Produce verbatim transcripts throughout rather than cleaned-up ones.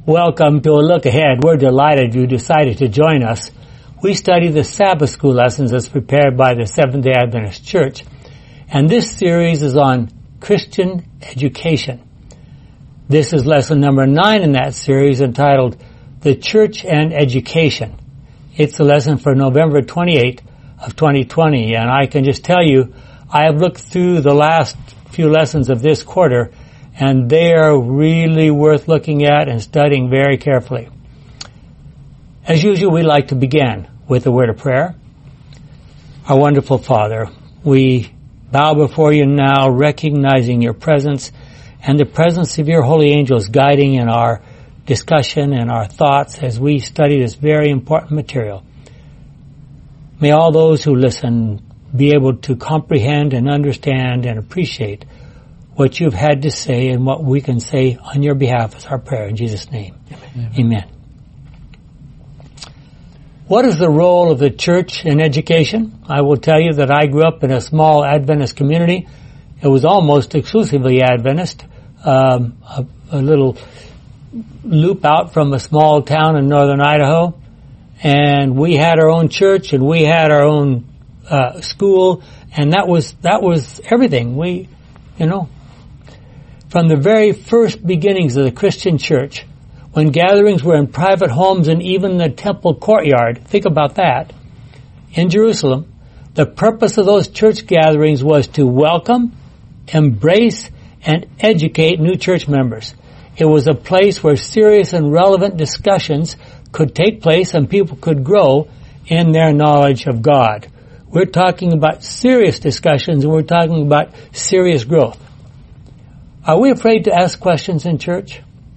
Welcome to a look ahead. We're delighted you decided to join us. We study the Sabbath School lessons as prepared by the Seventh-day Adventist Church. And this series is on Christian education. This is lesson number nine in that series entitled The Church and Education. It's a lesson for November twenty-eighth of twenty twenty. And I can just tell you, I have looked through the last few lessons of this quarter, and they are really worth looking at and studying very carefully. As usual, we like to begin with a word of prayer. Our wonderful Father, we bow before you now, recognizing your presence and the presence of your holy angels guiding in our discussion and our thoughts as we study this very important material. May all those who listen be able to comprehend and understand and appreciate what you've had to say and what we can say on your behalf is our prayer in Jesus' name. Amen. Amen. What is the role of the church in education? I will tell you that I grew up in a small Adventist community. It was almost exclusively Adventist, um, a, a little loop out from a small town in northern Idaho. And we had our own church and we had our own uh, school, and that was that was everything. We, you know, from the very first beginnings of the Christian church, when gatherings were in private homes and even the temple courtyard, think about that, in Jerusalem, the purpose of those church gatherings was to welcome, embrace, and educate new church members. It was a place where serious and relevant discussions could take place and people could grow in their knowledge of God. We're talking about serious discussions and we're talking about serious growth. Are we afraid to ask questions in church?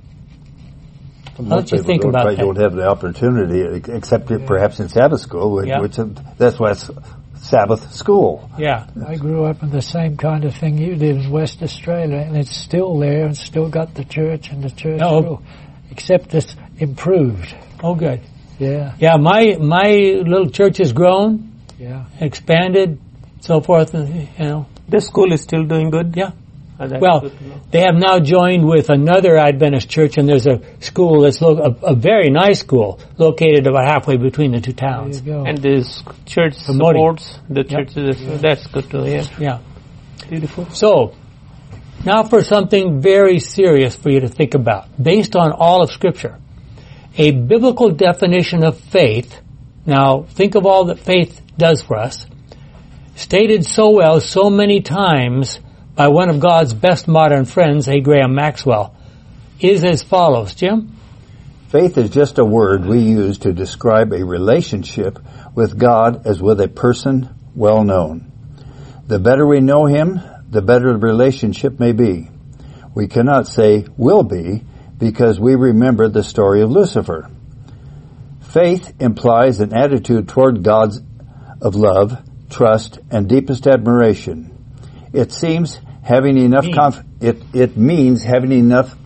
Well, How don't you think don't, about that? that? Don't have the opportunity, except yeah. perhaps in Sabbath school, which, yeah. which that's why it's Sabbath school. Yeah. I grew up in the same kind of thing you did in West Australia, and it's still there, and still got the church and the church oh. school, except it's improved. Oh, good. Yeah. Yeah, my my little church has grown, yeah, expanded, so forth, and, you know. The school is still doing good? Yeah. Oh, well, they have now joined with another Adventist church, and there's a school that's lo- a, a very nice school located about halfway between the two towns. There you go. And this church Promoting. supports the Yep. church. Yeah. That's good to hear. Yeah. Beautiful. So, now for something very serious for you to think about. Based on all of Scripture, a biblical definition of faith, now think of all that faith does for us, stated so well so many times by one of God's best modern friends, A. Graham Maxwell, is as follows. Jim? Faith is just a word we use to describe a relationship with God as with a person well known. The better we know Him, the better the relationship may be. We cannot say will be because we remember the story of Lucifer. Faith implies an attitude toward God of love, trust, and deepest admiration. It seems having enough conf- it it means having enough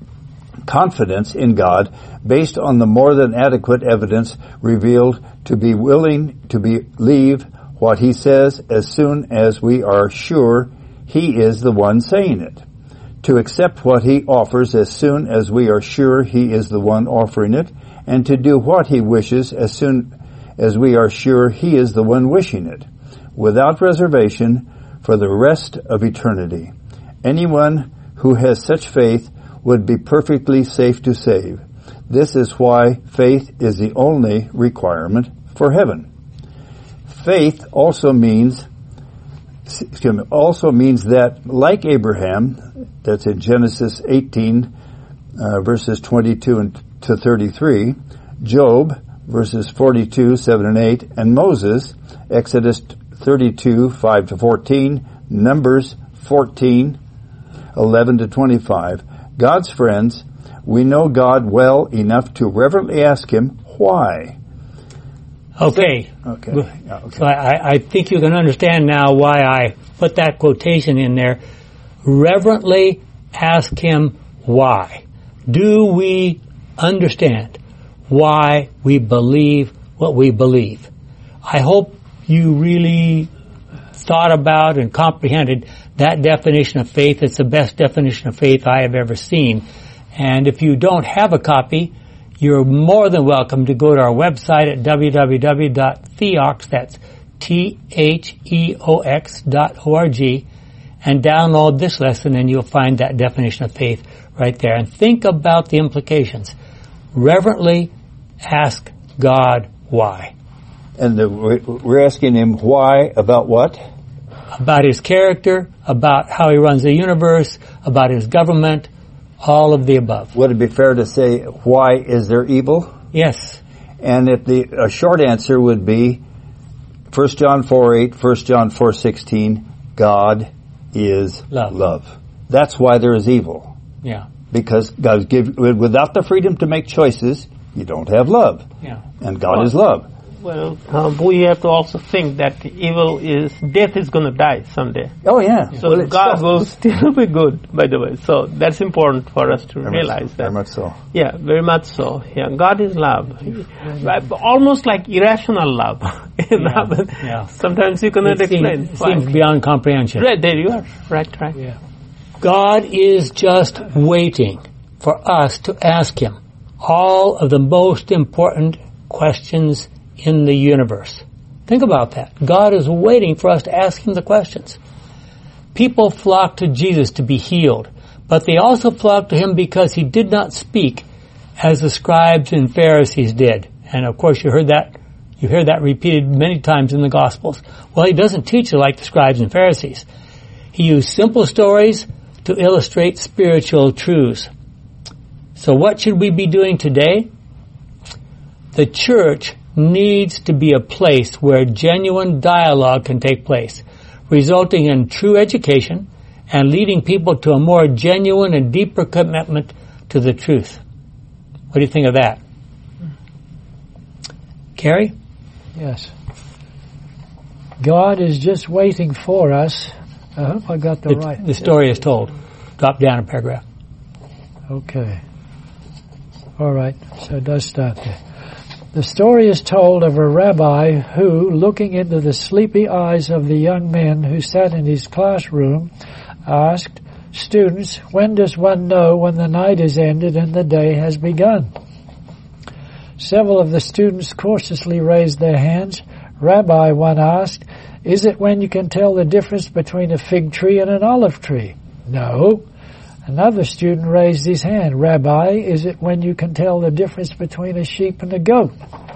confidence in God based on the more than adequate evidence revealed to be willing to believe what He says as soon as we are sure He is the one saying it. To accept what He offers as soon as we are sure He is the one offering it, and to do what He wishes as soon as we are sure He is the one wishing it, without reservation, for the rest of eternity. Anyone who has such faith would be perfectly safe to save. This is why faith is the only requirement for heaven. Faith also means, excuse me, also means that, like Abraham, that's in Genesis eighteen, uh, verses twenty-two and to thirty-three, Job, verses forty-two, seven and eight, and Moses, Exodus thirty-two, five to fourteen, Numbers fourteen, eleven to twenty-five. God's friends, we know God well enough to reverently ask Him, why? Okay. Okay. Yeah, okay. So I, I think you can understand now why I put that quotation in there. Reverently ask Him why. Do we understand why we believe what we believe? I hope you really thought about and comprehended that definition of faith. It's the best definition of faith I have ever seen. And if you don't have a copy, you're more than welcome to go to our website at w w w dot theox, that's T H E O X dot O R G, and download this lesson, and you'll find that definition of faith right there. And think about the implications. Reverently ask God why. And the, we're asking him why about what? About his character, about how he runs the universe, about his government, all of the above. Would it be fair to say, why is there evil? Yes. And if the a short answer would be First John four eight, First John four sixteen, God is love. love. That's why there is evil. Yeah. Because God give without the freedom to make choices, you don't have love. Yeah. And God is love. Well, um, we have to also think that evil is, death is going to die someday. Oh yeah. So Well, it's God so- will still be good, by the way. So that's important for us to Very realize much, that. Very much so. Yeah, very much so. Yeah, God is love. Almost like irrational love. You know, but yeah. Sometimes you cannot It seems, explain. it why. seems beyond comprehension. Right, there you are. Right, right. Yeah. God is just waiting for us to ask him all of the most important questions in the universe. Think about that. God is waiting for us to ask him the questions. People flock to Jesus to be healed, but they also flock to him because he did not speak as the scribes and Pharisees did. And of course you heard that, you hear that repeated many times in the Gospels. Well, he doesn't teach like the scribes and Pharisees. He used simple stories to illustrate spiritual truths. So what should we be doing today? The church needs to be a place where genuine dialogue can take place, resulting in true education and leading people to a more genuine and deeper commitment to the truth. What do you think of that? Carrie? Yes. God is just waiting for us. I hope I got the, The, right. the story is told. Drop down a paragraph. Okay. All right. So it does start there. The story is told of a rabbi who, looking into the sleepy eyes of the young men who sat in his classroom, asked, "Students, when does one know when the night is ended and the day has begun?" Several of the students cautiously raised their hands. "Rabbi," one asked, "is it when you can tell the difference between a fig tree and an olive tree?" "No." Another student raised his hand. "Rabbi, is it when you can tell the difference between a sheep and a goat?"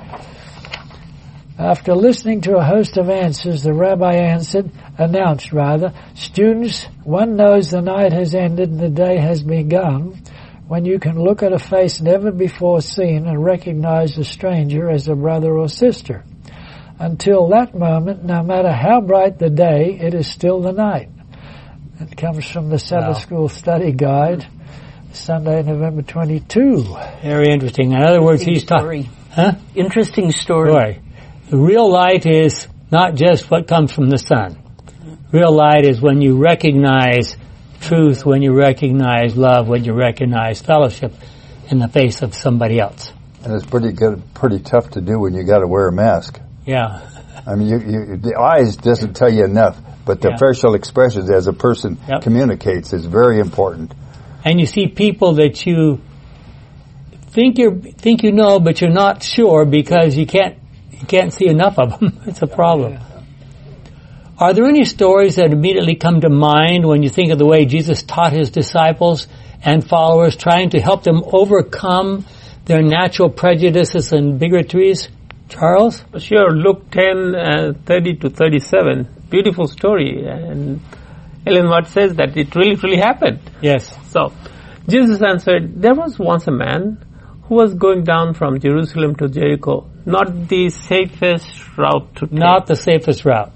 After listening to a host of answers, the rabbi answered, announced rather, "Students, one knows the night has ended and the day has begun when you can look at a face never before seen and recognize a stranger as a brother or sister. Until that moment, no matter how bright the day, it is still the night." It comes from the Sabbath Wow. School Study Guide, Sunday, November twenty-second. Very interesting. In other words, he's talking... Huh? Interesting story. Story. The real light is not just what comes from the sun. Real light is when you recognize truth, when you recognize love, when you recognize fellowship in the face of somebody else. And it's pretty good, pretty tough to do when you got to wear a mask. Yeah. I mean, you, you, the eyes doesn't tell you enough, but the Yeah. facial expressions as a person Yep. communicates is very important. And you see people that you think you think you know, but you're not sure because you can't you can't see enough of them. It's a problem. Are there any stories that immediately come to mind when you think of the way Jesus taught his disciples and followers, trying to help them overcome their natural prejudices and bigotries? Charles? Sure, Luke ten, uh, thirty to thirty-seven. Beautiful story. And Ellen White says that it really, really happened. Yes. So, Jesus answered, "There was once a man who was going down from Jerusalem to Jericho, not the safest route to take. Not the safest route.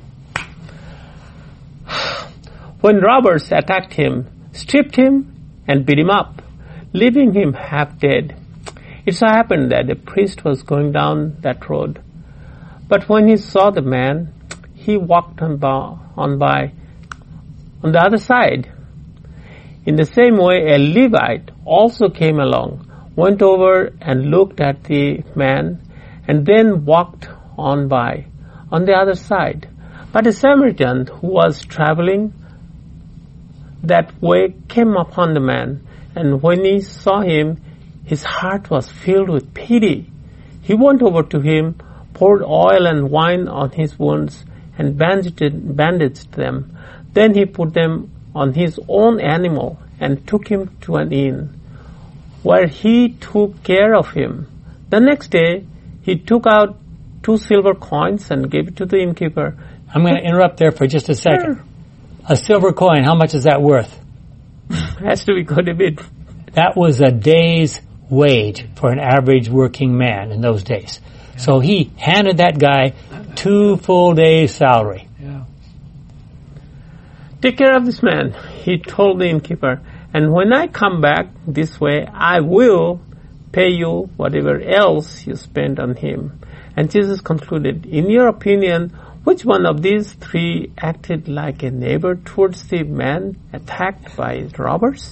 When robbers attacked him, stripped him, and beat him up, leaving him half dead. It so happened that a priest was going down that road. But when he saw the man, he walked on by, on by on the other side. In the same way, a Levite also came along, went over and looked at the man, and then walked on by on the other side. But a Samaritan who was traveling that way came upon the man and when he saw him, his heart was filled with pity. He went over to him, poured oil and wine on his wounds, and bandaged, bandaged them. Then he put them on his own animal and took him to an inn, where he took care of him. The next day, he took out two silver coins and gave it to the innkeeper. I'm going to interrupt there for just a second. Sure. A silver coin, how much is that worth? Has to be quite a bit. That was a day's wage for an average working man in those days. Yeah. So he handed that guy two full days' salary. Yeah. Take care of this man, he told the innkeeper, and when I come back this way, I will pay you whatever else you spend on him. And Jesus concluded, in your opinion, which one of these three acted like a neighbor towards the man attacked by robbers?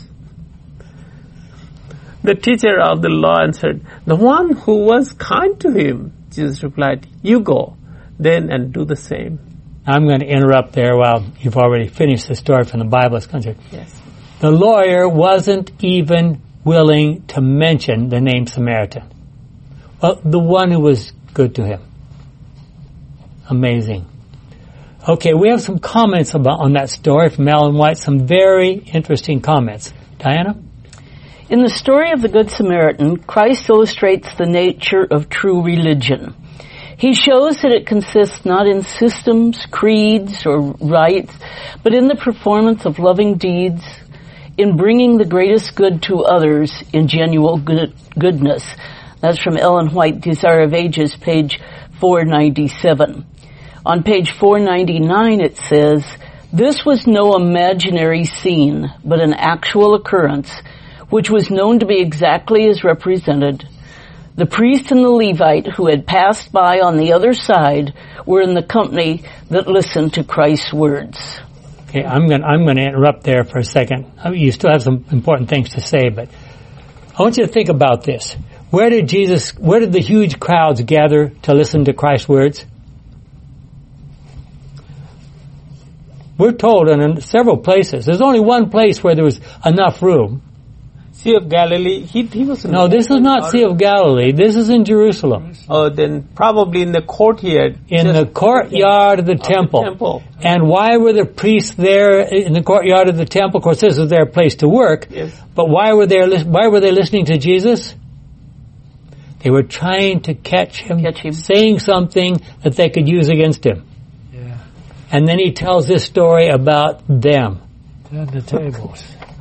The teacher of the law answered, the one who was kind to him. Jesus replied, you go then and do the same. I'm going to interrupt there while you've already finished the story from the Bible. Yes. The lawyer wasn't even willing to mention the name Samaritan. Well, the one who was good to him. Amazing. Okay, we have some comments about on that story from Ellen White, some very interesting comments. Diana? In the story of the Good Samaritan, Christ illustrates the nature of true religion. He shows that it consists not in systems, creeds, or rites, but in the performance of loving deeds, in bringing the greatest good to others in genuine good, goodness. That's from Ellen White, Desire of Ages, page four ninety-seven. On page four ninety-nine it says, this was no imaginary scene, but an actual occurrence, which was known to be exactly as represented. The priest and the Levite who had passed by on the other side were in the company that listened to Christ's words. Okay, I'm going I'm going to interrupt there for a second. I mean, you still have some important things to say, but I want you to think about this. Where did Jesus, where did the huge crowds gather to listen to Christ's words? We're told in several places. There's only one place where there was enough room. Sea of Galilee. He, he was in no, this is not Sea of Galilee. This is in Jerusalem. Oh, then probably in the courtyard. In the courtyard of the, of temple. the temple. And why were the priests there in the courtyard of the temple? Of course, this was their place to work. Yes. But why were they why were they listening to Jesus? They were trying to catch him, catch him. saying something that they could use against him. Yeah. And then he tells this story about them. Turn the tables.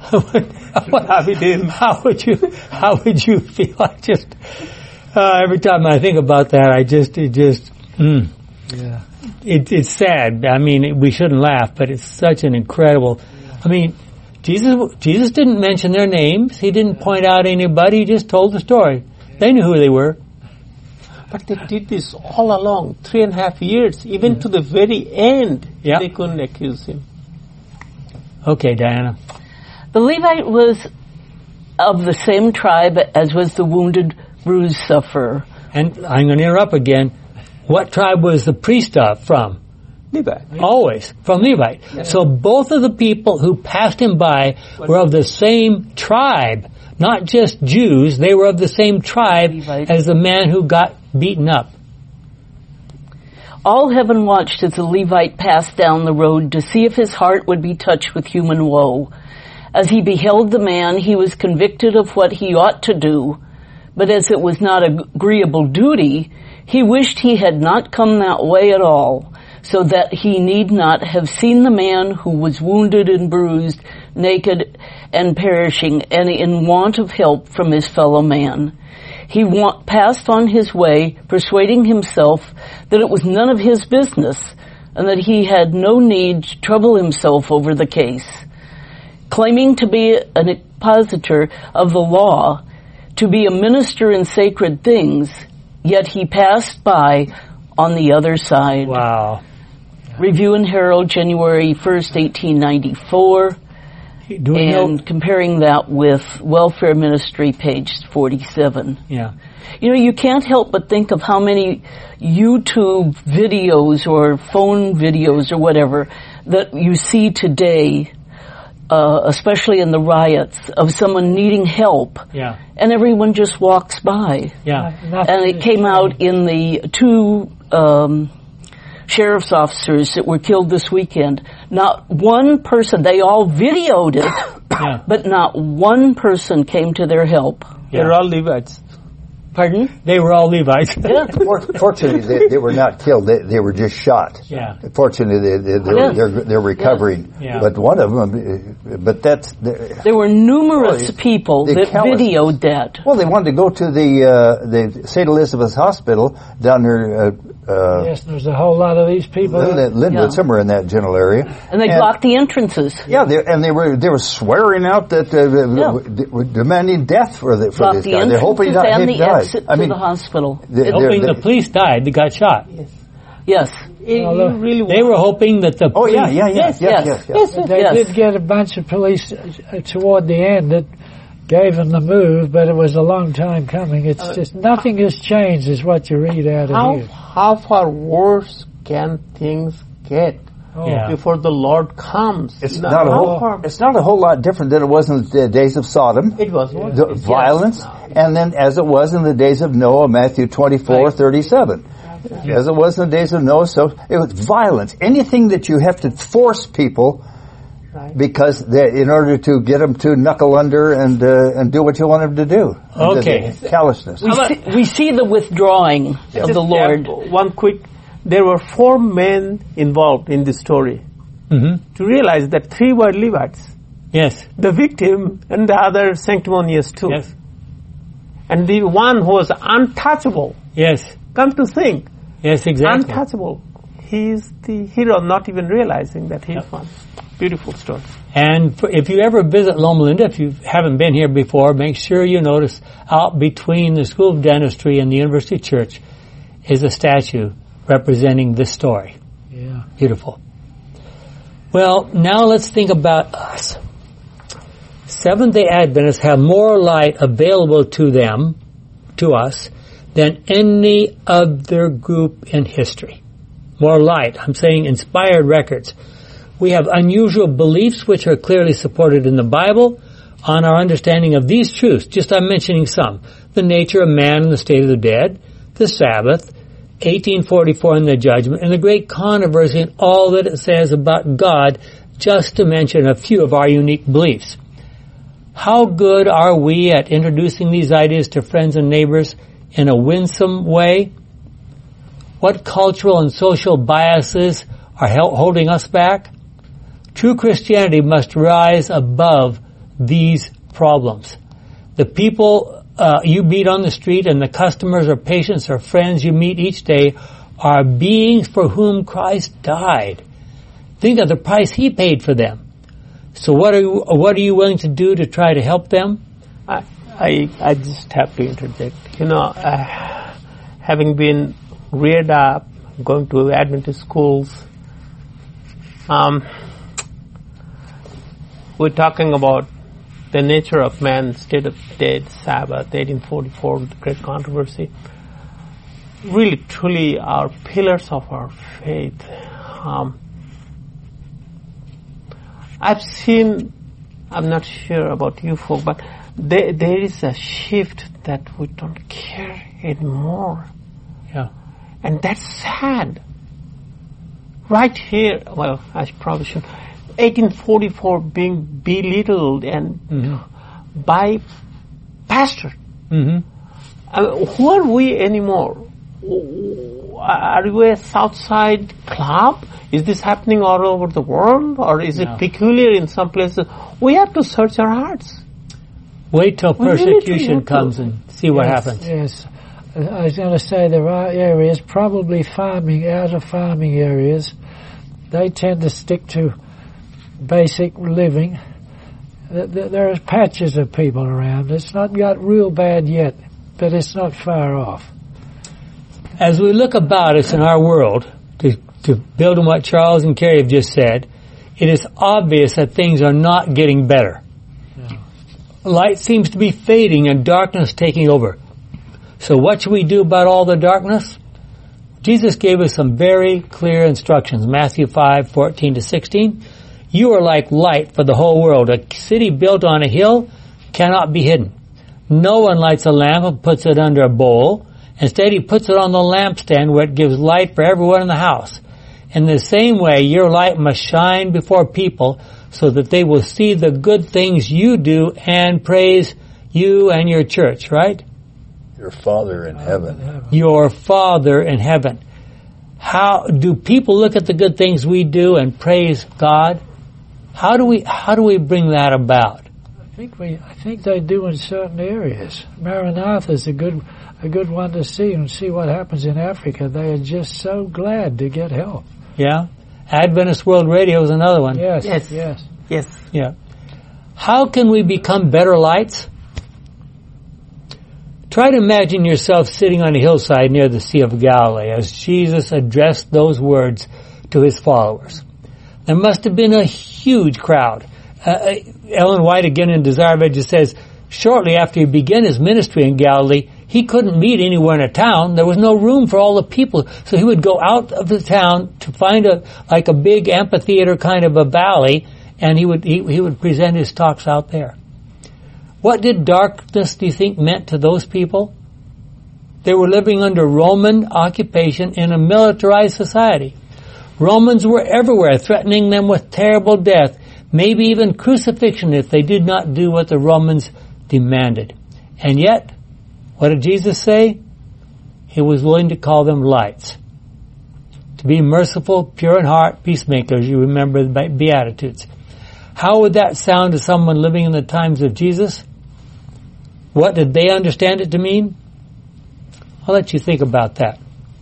How would you, how would you feel? I just, uh, every time I think about that, I just, it just, mm. Yeah. It, it's sad. I mean, we shouldn't laugh, but it's such an incredible, yeah. I mean, Jesus, Jesus didn't mention their names. He didn't yeah. point out anybody. He just told the story. Yeah. They knew who they were. But they did this all along, three and a half years, even yeah. to the very end, yeah. they couldn't accuse him. Okay, Diana. The Levite was of the same tribe as was the wounded, bruised sufferer. And I'm going to interrupt again. What tribe was the priest of from? Levite. Always from Levite. Yeah. So both of the people who passed him by were of the same tribe, not just Jews. They were of the same tribe Levite. As the man who got beaten up. All heaven watched as the Levite passed down the road to see if his heart would be touched with human woe. As he beheld the man, he was convicted of what he ought to do, but as it was not an agreeable duty, he wished he had not come that way at all, so that he need not have seen the man who was wounded and bruised, naked and perishing, and in want of help from his fellow man. He wa- passed on his way, persuading himself that it was none of his business, and that he had no need to trouble himself over the case. Claiming to be an expositor of the law, to be a minister in sacred things, yet he passed by on the other side. Wow. Review and Herald, January first, eighteen ninety-four. Do we and know? Comparing that with Welfare Ministry, page forty-seven. Yeah. You know, you can't help but think of how many YouTube videos or phone videos or whatever that you see today uh, especially in the riots, of someone needing help, Yeah. and everyone just walks by. Yeah. Nothing And it has came out changed. in the two um, sheriff's officers that were killed this weekend. Not one person, they all videoed it, Yeah. but not one person came to their help. They're all Levites. Pardon? They were all Levites. Yeah. For- Fortunately, they, they were not killed. They, they were just shot. Yeah. Fortunately, they, they, they're, Yes. they're they're recovering. Yeah. But one of them, uh, but that's the- There were numerous Well, people the that callousness. videoed that. well, they wanted to go to the uh, the Saint Elizabeth's Hospital down there. Uh, uh, Yes, there's a whole lot of these people. Lin- Linwood, Yeah. somewhere in that general area. And they blocked the entrances. Yeah, they, and they were they were swearing out that uh, Yeah. they were demanding death for the, for Blocked this the guy. They're hoping he, entrances di- and he the dies. exit I to mean, the hospital. they- Hoping they're- the police died, they got shot. Yes. You Well, you really They were hoping that the Oh police... yeah, yeah, yeah, Yes, yes, yes. yes, yes. But they Yes. did get a bunch of police uh, toward the end that gave them the move, but it was a long time coming. It's Uh, just nothing has changed, is what you read out of how here. how far worse can things get Oh, Yeah. before the Lord comes? It's Now, not a how whole. far- It's not a whole lot different than it was in the days of Sodom. It was The violence, and then as it was in the days of Noah, Matthew twenty-four, Right. thirty-seven. As it was in the days of Noah, so it was violence. Anything that you have to force people, Right. because they, in order to get them to knuckle under and uh, and do what you want them to do. Okay. The callousness. We see, we see the withdrawing of Just the Lord. add one quick. There were four men involved in this story. hmm To realize that three were Levites, Yes. the victim and the other sanctimonious too. Yes. And the one who was untouchable, Yes. come to think, Yes, exactly. untouchable, he's the hero, not even realizing that he's one. Beautiful story. And for, if you ever visit Loma Linda, if you haven't been here before, make sure you notice out between the School of Dentistry and the University Church is a statue representing this story. yeah. Beautiful. Well, now let's think about us. Seventh-day Adventists have more light available to them, to us, than any other group in history. More light. I'm saying inspired records. We have unusual beliefs which are clearly supported in the Bible on our understanding of these truths. Just I'm mentioning some. The nature of man and the state of the dead, the Sabbath, eighteen forty-four and the judgment, and the great controversy in all that it says about God, just to mention a few of our unique beliefs. How good are we at introducing these ideas to friends and neighbors in a winsome way? What cultural and social biases are hel- holding us back? True Christianity must rise above these problems. The people uh, you meet on the street and the customers or patients or friends you meet each day are beings for whom Christ died. Think of the price He paid for them. So what are you, what are you willing to do to try to help them? I, I, I just have to interject. You know, uh, having been reared up, going to Adventist schools, um, we're talking about the nature of man, state of dead, Sabbath, eighteen forty-four, the great controversy. Really, truly, our pillars of our faith. Um, I've seen, I'm not sure about you folk, but there, there is a shift that we don't care anymore. Yeah. And that's sad. Right here, well, I probably should, eighteen forty-four being belittled and Mm-hmm. by pastor. Mm-hmm. Uh, who are we anymore? Are we a Southside club? Is this happening all over the world? Or is No. it peculiar in some places? We have to search our hearts. Wait till We really do persecution have to. comes and see what yes, happens. Yes. I was going to say there are areas, probably farming, out of farming areas, they tend to stick to basic living. Th- th- There are patches of people around. It's not got real bad yet, but it's not far off. As we look about us in our world, to, to build on what Charles and Carrie have just said, it is obvious that things are not getting better. Yeah. Light seems to be fading and darkness taking over. So what should we do about all the darkness? Jesus gave us some very clear instructions. Matthew five, fourteen to sixteen. You are like light for the whole world. A city built on a hill cannot be hidden. No one lights a lamp and puts it under a bowl. Instead, he puts it on the lampstand where it gives light for everyone in the house. In the same way, your light must shine before people so that they will see the good things you do and praise you and your church, right? Your Father in heaven. Your Father in heaven. How do people look at the good things we do and praise God? How do we, how do we bring that about? I think we, I think they do in certain areas. Maranatha is a good, a good one to see and see what happens in Africa. They are just so glad to get help. Yeah. Adventist World Radio is another one. Yes, Yes. yes. Yes. Yeah. How can we become better lights? Try to imagine yourself sitting on a hillside near the Sea of Galilee as Jesus addressed those words to his followers. There must have been a huge crowd. Uh, Ellen White, again in Desire of Ages, says, shortly after he began his ministry in Galilee, he couldn't meet anywhere in a town. There was no room for all the people. So he would go out of the town to find a, like a big amphitheater kind of a valley, and he would, he, he would present his talks out there. What did darkness, do you think, meant to those people? They were living under Roman occupation in a militarized society. Romans were everywhere, threatening them with terrible death, maybe even crucifixion if they did not do what the Romans demanded. And yet, what did Jesus say? He was willing to call them lights. To be merciful, pure in heart, peacemakers, you remember the Beatitudes. How would that sound to someone living in the times of Jesus? What did they understand it to mean? I'll let you think about that.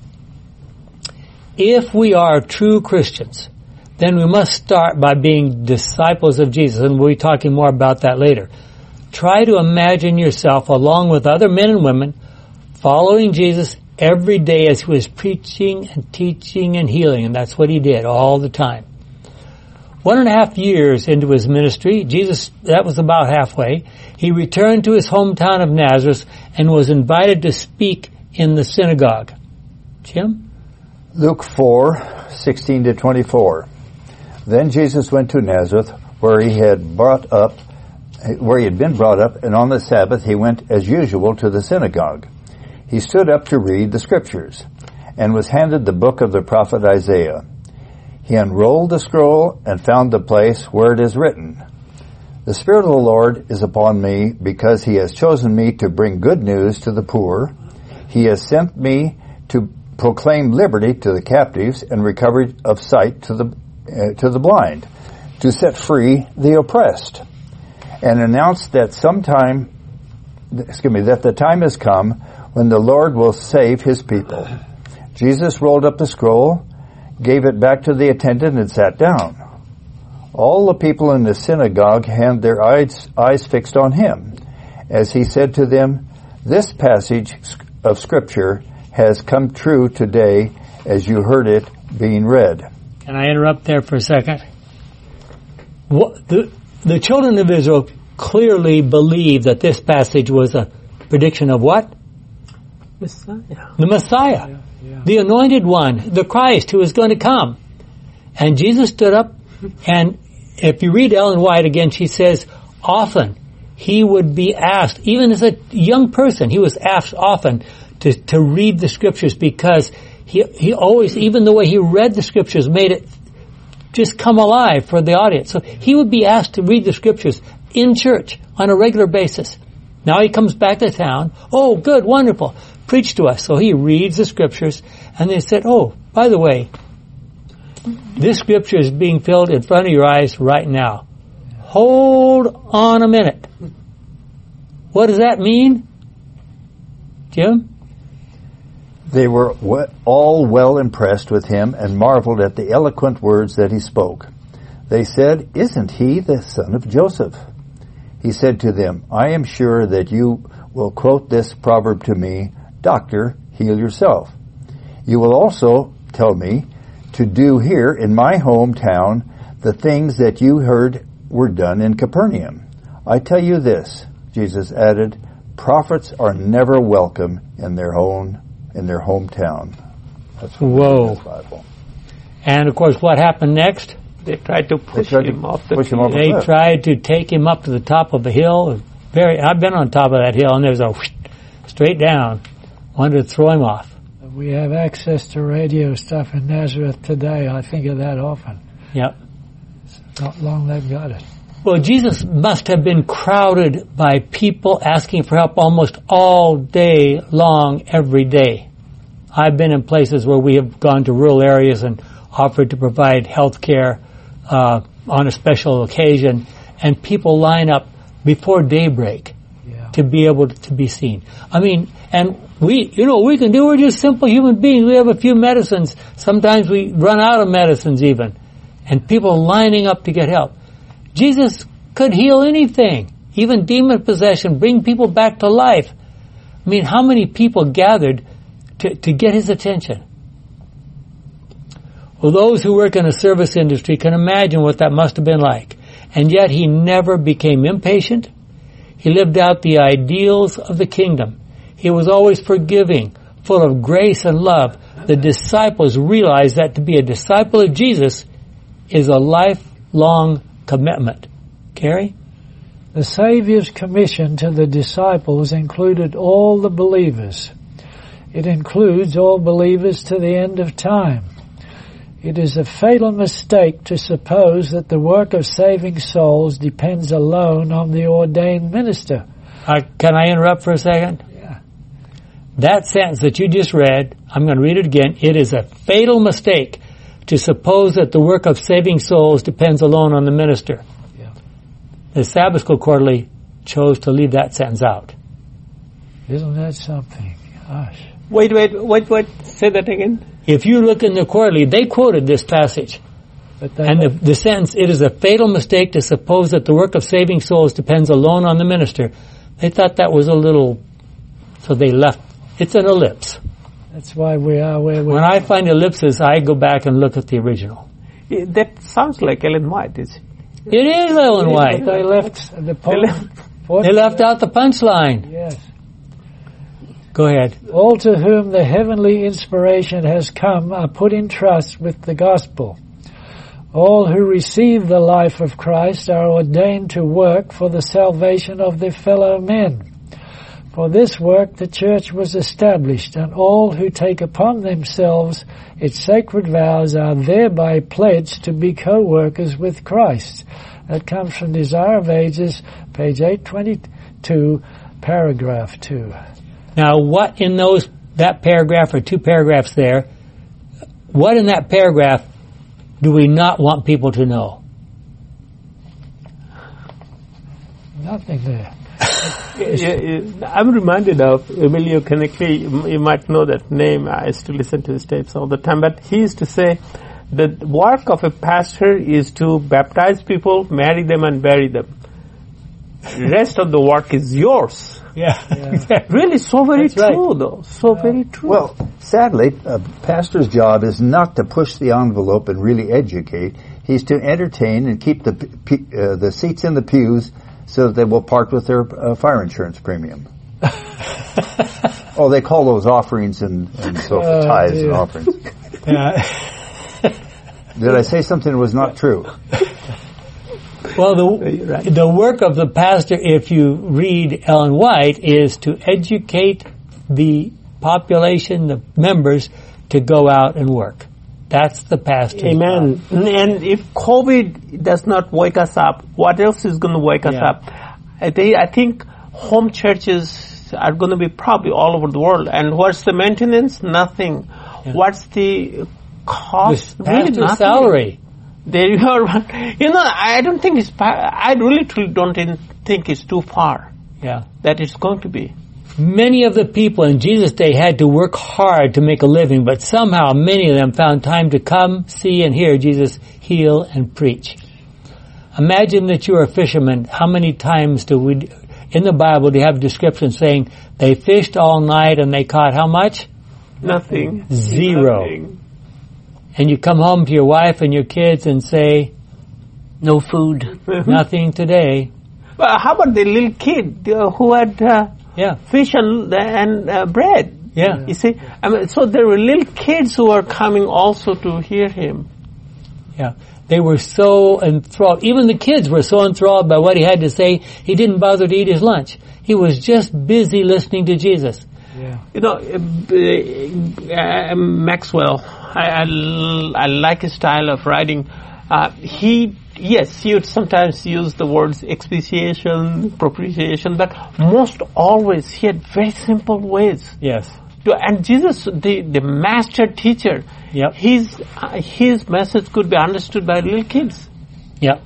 If we are true Christians, then we must start by being disciples of Jesus, and we'll be talking more about that later. Try to imagine yourself, along with other men and women, following Jesus every day as he was preaching and teaching and healing, and that's what he did all the time. One and a half years into his ministry, Jesus, that was about halfway, he returned to his hometown of Nazareth and was invited to speak in the synagogue. Jim? Luke four, sixteen to twenty-four. Then Jesus went to Nazareth, where he had brought up, where he had been brought up, and on the Sabbath he went as usual to the synagogue. He stood up to read the scriptures, and was handed the book of the prophet Isaiah. He unrolled the scroll and found the place where it is written, "The Spirit of the Lord is upon me, because he has chosen me to bring good news to the poor. He has sent me to proclaim liberty to the captives and recovery of sight to the uh, to the blind, to set free the oppressed, and announce that sometime, excuse me, that the time has come when the Lord will save his people." Jesus rolled up the scroll, gave it back to the attendant, and sat down. All the people in the synagogue had their eyes, eyes fixed on him, as he said to them, "This passage of Scripture has come true today as you heard it being read." Can I interrupt there for a second? What, the, the children of Israel clearly believed that this passage was a prediction of what? Messiah. The Messiah. Yeah, yeah. The anointed one, the Christ who is going to come. And Jesus stood up, and if you read Ellen White again, she says, often he would be asked, even as a young person, he was asked often to, to read the scriptures, because he, he always, even the way he read the scriptures made it just come alive for the audience. So he would be asked to read the scriptures in church on a regular basis. Now he comes back to town. Oh, good, wonderful. Preach to us. So he reads the scriptures, and they said, oh, by the way, this scripture is being filled in front of your eyes right now. Hold on a minute. What does that mean? Jim? They were all well impressed with him and marveled at the eloquent words that he spoke. They said, "Isn't he the son of Joseph?" He said to them, "I am sure that you will quote this proverb to me, 'Doctor, heal yourself.' You will also tell me to do here in my hometown the things that you heard were done in Capernaum. I tell you this," Jesus added, "prophets are never welcome in their own in their hometown." That's what Whoa. the Bible. And of course, what happened next? They tried to push tried to him off the push him off cliff. a They cliff. tried to take him up to the top of a hill. Very, I've been on top of that hill, and there's a whoosh, straight down. Wanted to throw him off. We have access to radio stuff in Nazareth today. I think of that often. Yep. Not long they've got it. Well, Jesus must have been crowded by people asking for help almost all day long, every day. I've been in places where we have gone to rural areas and offered to provide health care uh, on a special occasion, and people line up before daybreak Yeah. to be able to be seen. I mean, and we, you know, we can do, we're just simple human beings. We have a few medicines. Sometimes we run out of medicines even. And people lining up to get help. Jesus could heal anything, even demon possession, bring people back to life. I mean, how many people gathered to, to get his attention? Well, those who work in the service industry can imagine what that must have been like. And yet he never became impatient. He lived out the ideals of the kingdom. He was always forgiving, full of grace and love. The disciples realized that to be a disciple of Jesus is a lifelong commitment. Carrie? The Saviour's commission to the disciples included all the believers. It includes all believers to the end of time. It is a fatal mistake to suppose that the work of saving souls depends alone on the ordained minister. Uh, can I interrupt for a second? Yeah. That sentence that you just read, I'm going to read it again. It is a fatal mistake to suppose that the work of saving souls depends alone on the minister. Yeah. The Sabbath School Quarterly chose to leave that sentence out. Isn't that something? Gosh. Wait, wait, wait, wait. Say that again. If you look in the Quarterly, they quoted this passage. But they And the, the sentence, it is a fatal mistake to suppose that the work of saving souls depends alone on the minister. They thought that was a little, so they left. It's an ellipse. that's why we are where we When are. I find ellipses, I go back and look at the original. Yeah, that sounds like Ellen White. Is It is Ellen But White. they left the They point. left- They left out the punchline. Yes. Go ahead. All to whom the heavenly inspiration has come are put in trust with the gospel. All who receive the life of Christ are ordained to work for the salvation of their fellow men. For this work the church was established, and all who take upon themselves its sacred vows are thereby pledged to be co-workers with Christ. That comes from Desire of Ages, page eight twenty-two, paragraph two. Now, what in those, that paragraph or two paragraphs there, what in that paragraph do we not want people to know? Nothing there. Yeah, yeah, I'm reminded of Emilio Canecli. You you might know that name. I used to listen to his tapes all the time. But he used to say the work of a pastor is to baptize people, marry them, and bury them. The rest of the work is yours. Yeah. Really, so very That's right. true, though. So very true. Well, sadly, a pastor's job is not to push the envelope and really educate. He's to entertain and keep the p- uh, the seats in the pews so that they will part with their uh, fire insurance premium. Oh, they call those offerings and, and so Oh, tithes dear. and offerings. Yeah. Did I say something that was not true? Well, the, the work of the pastor, if you read Ellen White, is to educate the population, the members, to go out and work. That's the pastor's Amen. job. And if COVID does not wake us up, what else is going to wake us Yeah. up? I think, I think home churches are going to be probably all over the world. And what's the maintenance? Nothing. Yeah. What's the cost? The Really pastor's nothing. salary. There you are. You know, I don't think it's, pa- I really truly don't in- think it's too far Yeah. that it's going to be. Many of the people in Jesus' day had to work hard to make a living, but somehow many of them found time to come, see, and hear Jesus heal and preach. Imagine that you're a fisherman. How many times do we, in the Bible, do you have a description saying they fished all night and they caught how much? Nothing. Zero. Nothing. And you come home to your wife and your kids and say, No food. nothing today. Well, how about the little kid uh, who had uh, Yeah. fish and, and uh, bread? Yeah. You see, I mean, so there were little kids who are coming also to hear him. Yeah. They were so enthralled. Even the kids were so enthralled by what he had to say, he didn't bother to eat his lunch. He was just busy listening to Jesus. Yeah. You know, uh, uh, Maxwell, I, I, I like his style of writing. Uh, he, yes, he would sometimes use the words expiation, propitiation, but most always he had very simple ways. Yes. To, and Jesus, the, the master teacher, Yep. his, uh, his message could be understood by little kids. Yep.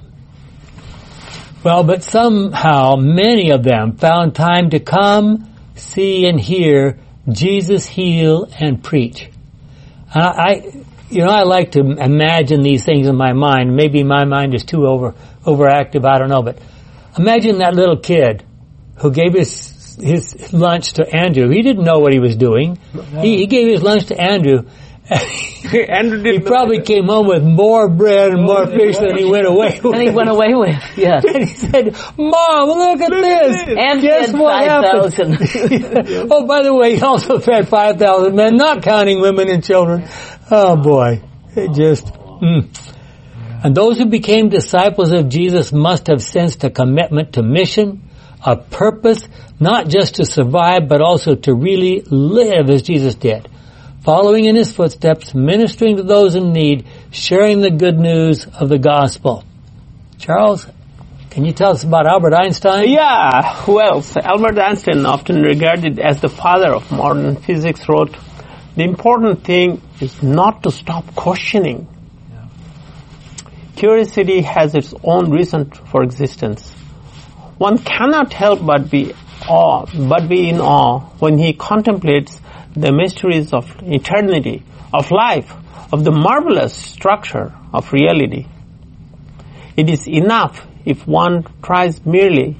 Well, but somehow many of them found time to come, see and hear Jesus heal and preach. And I, I, you know, I like to imagine these things in my mind. Maybe my mind is too over, overactive, I don't know, but imagine that little kid who gave his his lunch to Andrew. He didn't know what he was doing. No. He, he gave his lunch to Andrew. Andrew he probably came home with more bread and more fish than he went away with. And he went away with, yes. And he said, Mom, look at this. And guess fed what five happened? thousand. Oh, by the way, he also fed five thousand men, not counting women and children. Oh boy. It just, mm. And those who became disciples of Jesus must have sensed a commitment to mission, a purpose, not just to survive, but also to really live as Jesus did. Following in his footsteps, ministering to those in need, sharing the good news of the gospel. Charles, can you tell us about Albert Einstein? Yeah, who else? Albert Einstein, often regarded as the father of modern physics, wrote, "The important thing is not to stop questioning. Yeah. Curiosity has its own reason for existence. One cannot help but be awe, but be in awe when he contemplates the mysteries of eternity, of life, of the marvelous structure of reality. It is enough if one tries merely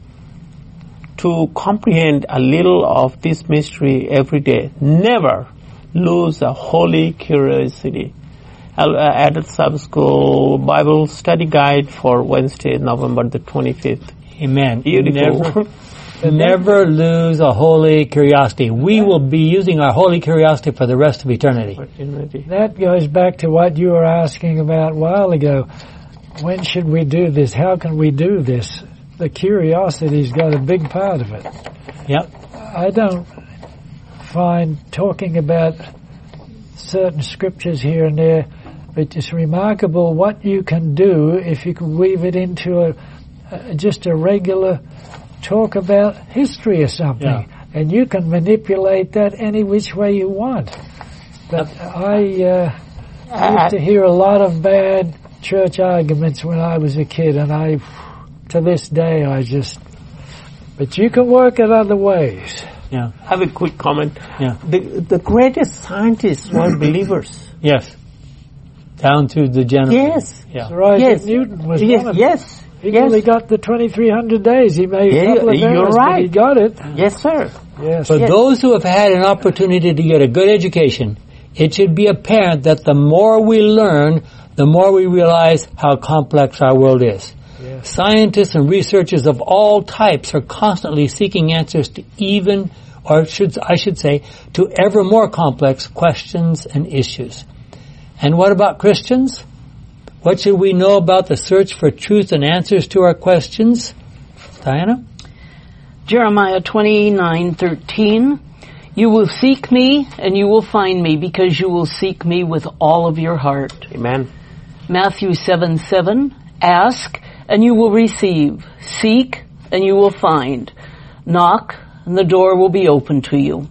to comprehend a little of this mystery every day. Never lose a holy curiosity." Added Sabbath School Bible Study Guide for Wednesday, November the twenty-fifth. Amen. Beautiful. Never, never lose a holy curiosity. We will be using our holy curiosity for the rest of eternity. That goes back to what you were asking about a while ago. When should we do this? How can we do this? The curiosity's got a big part of it. Yep. I don't find talking about certain scriptures here and there, but it's remarkable what you can do if you can weave it into a Uh, just a regular talk about history or something. Yeah. And you can manipulate that any which way you want. But I uh, used to hear a lot of bad church arguments when I was a kid, and I, to this day, I just, but you can work it other ways. Yeah. I have a quick comment. Yeah. The, the greatest scientists were believers. Yes. Down to the general. Yes. Yeah. So Isaac Yes. Newton was Yes. one of Yes. them. He yes. only got the twenty-three hundred days. He made Yeah, a couple of you're errors, right. but he got it. Yes, sir. Yes. For Yes. those who have had an opportunity to get a good education, it should be apparent that the more we learn, the more we realize how complex our world is. Yes. Scientists and researchers of all types are constantly seeking answers to even, or should I should say, to ever more complex questions and issues. And what about Christians? What should we know about the search for truth and answers to our questions? Diana? Jeremiah twenty-nine thirteen. You will seek me and you will find me because you will seek me with all of your heart. Amen. Matthew seven seven. Ask and you will receive. Seek and you will find. Knock and the door will be open to you.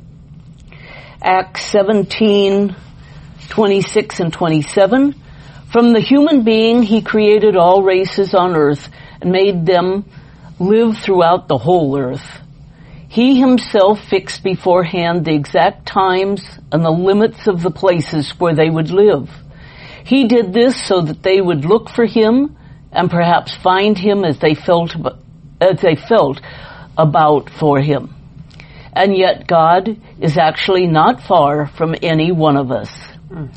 Acts seventeen twenty-six and twenty-seven. From the human being, he created all races on earth and made them live throughout the whole earth. He himself fixed beforehand the exact times and the limits of the places where they would live. He did this so that they would look for him and perhaps find him as they felt, as they felt about for him. And yet God is actually not far from any one of us. Mm.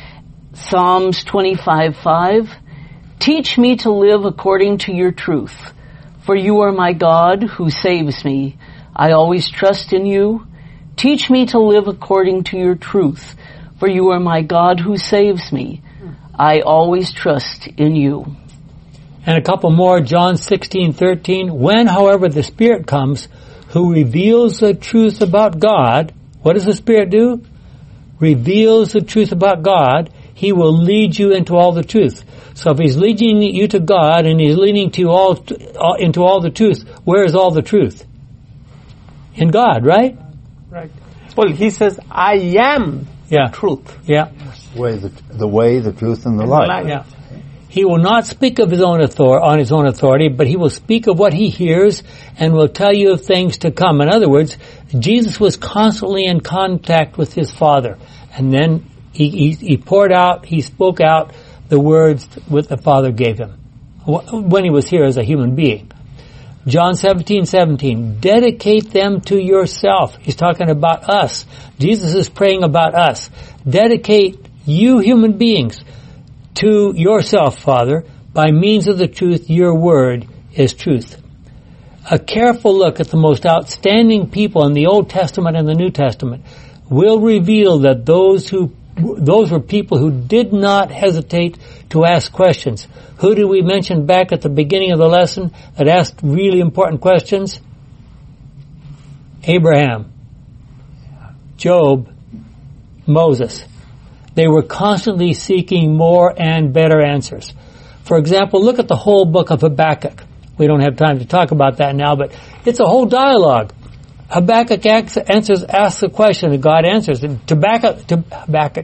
Psalms twenty-five five. Teach me to live according to your truth, for you are my God who saves me. I always trust in you. Teach me to live according to your truth, for you are my God who saves me. I always trust in you. And a couple more, John sixteen thirteen. When, however, the Spirit comes, who reveals the truth about God, what does the Spirit do? Reveals the truth about God. He will lead you into all the truth. So if He's leading you to God and He's leading to all, all into all the truth, where is all the truth? In God, right? Right. Well, He says, I am Yeah. truth. Yeah. Way the, the way, the truth, and the life. Yeah. He will not speak of his own author- on his own authority, but he will speak of what he hears and will tell you of things to come. In other words, Jesus was constantly in contact with his Father. And then he, he, he poured out, he spoke out the words that the Father gave him when he was here as a human being. John seventeen seventeen, dedicate them to yourself. He's talking about us. Jesus is praying about us. Dedicate you human beings to yourself, Father, by means of the truth. Your word is truth. A careful look at the most outstanding people in the Old Testament and the New Testament will reveal that those who those were people who did not hesitate to ask questions. Who did we mention back at the beginning of the lesson that asked really important questions? Abraham, Job, Moses. They were constantly seeking more and better answers. For example, look at the whole book of Habakkuk. We don't have time to talk about that now, but it's a whole dialogue. Habakkuk answers, asks a question and God answers. And Habakkuk, Habakkuk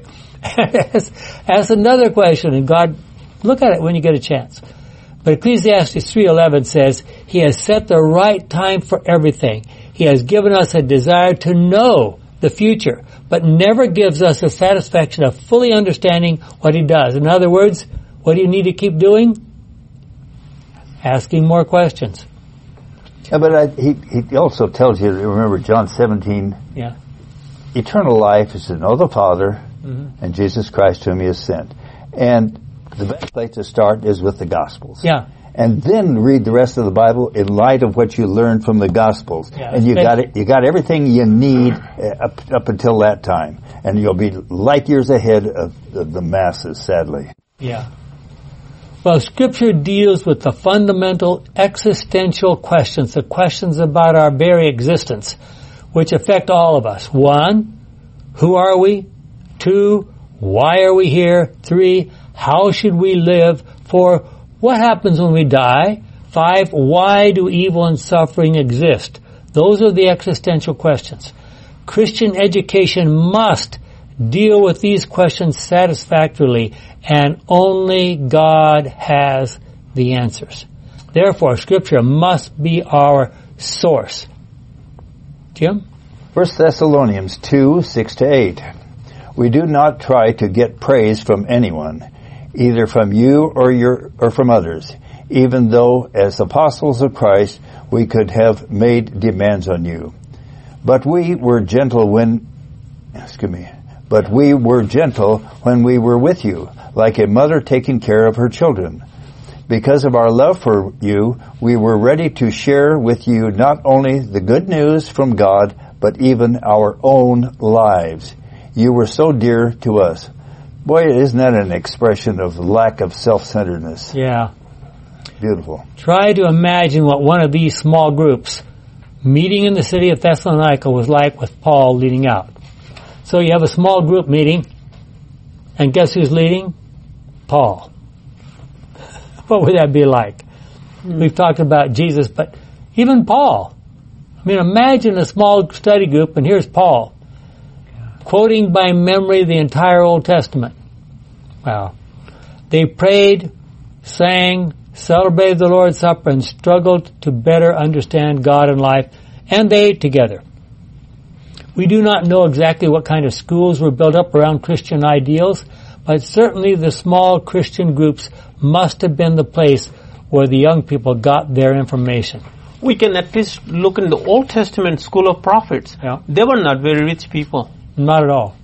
asks another question and God, look at it when you get a chance. But Ecclesiastes three eleven says, He has set the right time for everything. He has given us a desire to know the future, but never gives us the satisfaction of fully understanding what He does. In other words, what do you need to keep doing? Asking more questions. Yeah, but I, he, he also tells you, remember John seventeen, yeah. Eternal life is to know the Father Mm-hmm. and Jesus Christ whom He has sent. And the best place to start is with the Gospels. Yeah. And then read the rest of the Bible in light of what you learned from the Gospels. Yeah, and you got it, you got everything you need uh, up, up until that time. And you'll be light years ahead of, of the masses, sadly. Yeah. Well, Scripture deals with the fundamental existential questions, the questions about our very existence, which affect all of us. One, who are we? Two, why are we here? Three, how should we live? Four, what happens when we die? Five, why do evil and suffering exist? Those are the existential questions. Christian education must deal with these questions satisfactorily, and only God has the answers. Therefore, Scripture must be our source. Jim? First Thessalonians two, six to eight. We do not try to get praise from anyone, either from you or your or from others, even though as apostles of Christ we could have made demands on you. But we were gentle when excuse me. But we were gentle when we were with you, like a mother taking care of her children. Because of our love for you, we were ready to share with you not only the good news from God, but even our own lives. You were so dear to us. Boy, isn't that an expression of lack of self-centeredness? Yeah. Beautiful. Try to imagine what one of these small groups meeting in the city of Thessalonica was like with Paul leading out. So you have a small group meeting, and guess who's leading? Paul. What would that be like? Mm. We've talked about Jesus, but even Paul. I mean, imagine a small study group, and here's Paul, quoting by memory the entire Old Testament. Wow. They prayed, sang, celebrated the Lord's Supper, and struggled to better understand God and life, and they ate together. We do not know exactly what kind of schools were built up around Christian ideals, but certainly the small Christian groups must have been the place where the young people got their information. We can at least look in the Old Testament school of prophets. Yeah. They were not very rich people. Not at all.